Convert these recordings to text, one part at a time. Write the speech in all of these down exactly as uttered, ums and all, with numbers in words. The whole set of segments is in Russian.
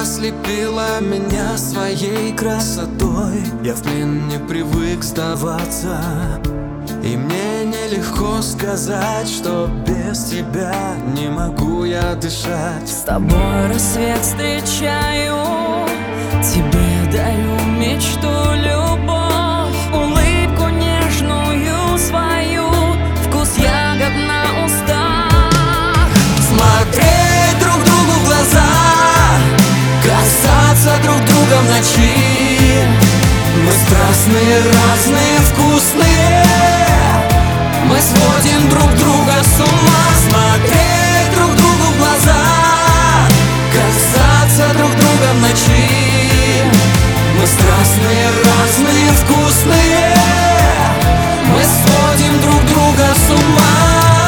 ослепила меня своей красотой. Я в плен не привык сдаваться, и мне нелегко сказать, что без тебя не могу я дышать. С тобой рассвет встречаю, тебе даю мечту, любовь, улыбку нежную свою, вкус ягод на устах. Смотреть друг другу в глаза, касаться друг друга в ночи. Мы страстные, разные, вкусные, мы сводим друг друга с ума. Смотреть друг другу в глаза, касаться друг друга в ночи. Мы страстные, разные, вкусные, мы сводим друг друга с ума.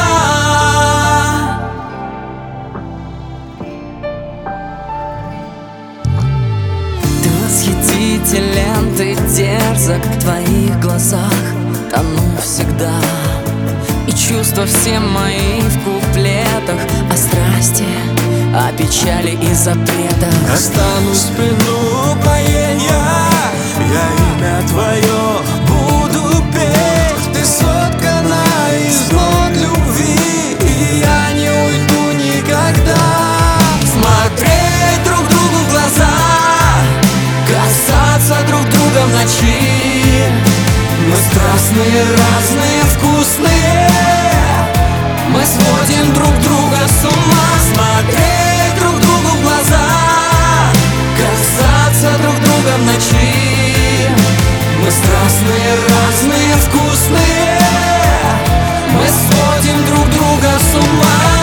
Ты восхитителен, ты дерзок, в твоих глазах тону всегда. И чувства все мои в куплетах, о страсти, о печали и запретах. Останусь в плену упоения, я имя твое буду петь. Ты соткана из нот любви, и я не уйду никогда. Смотреть друг другу в глаза, касаться друг друга в ночи. Мы страстные, разные, вкусные, мы сводим друг друга с ума. Смотреть друг другу в глаза, касаться друг друга в ночи. Мы страстные, разные, вкусные, мы сводим друг друга с ума.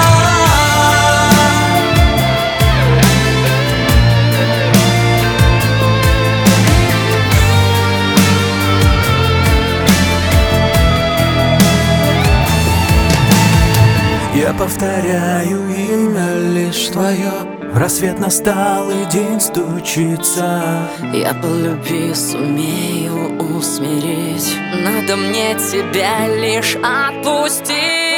Я повторяю имя лишь твое, рассвет настал и день стучится. Я по любви сумею усмирить, надо мне тебя лишь отпустить.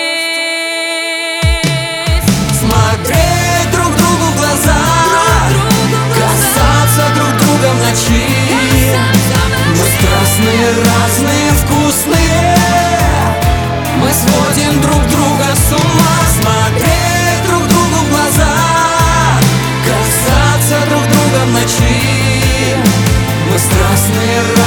Смотреть друг другу в глаза, касаться друг друга в ночи. Мы страстные, разные, вкусные, мы сводим друг друга с ума. Смотреть друг другу в глаза, касаться друг друга в ночи. Мы страстные,